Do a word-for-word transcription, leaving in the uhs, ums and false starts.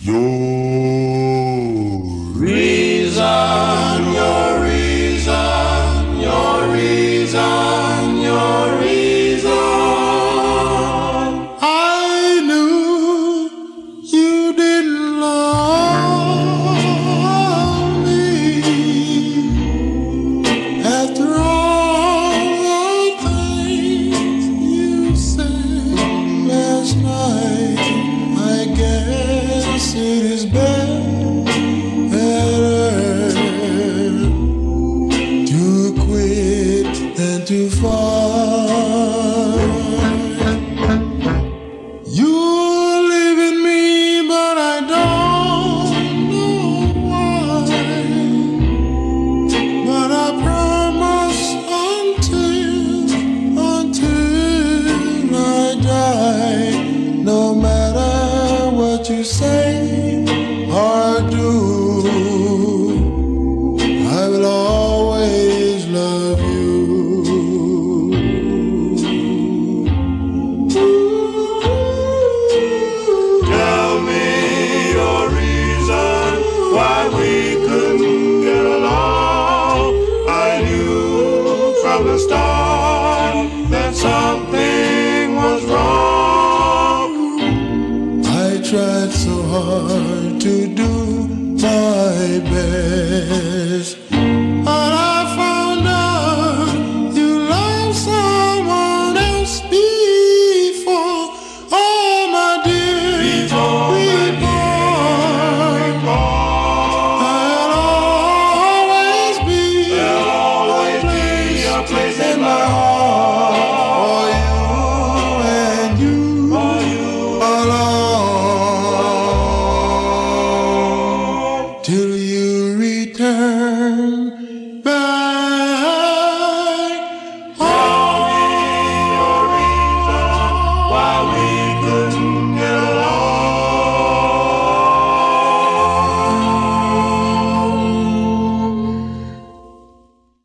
Your reason, your reason, your reason, your reason. I knew you didn't love me after all the things you said last night. I guess it is better to quit than to fight. You're leaving me, but I don't know why. But I promise until, until I die, no matter what you say or do, I will always love you. Tell me your reason why we couldn't get along. I knew from the start that something was wrong. I tried so hard to do my best.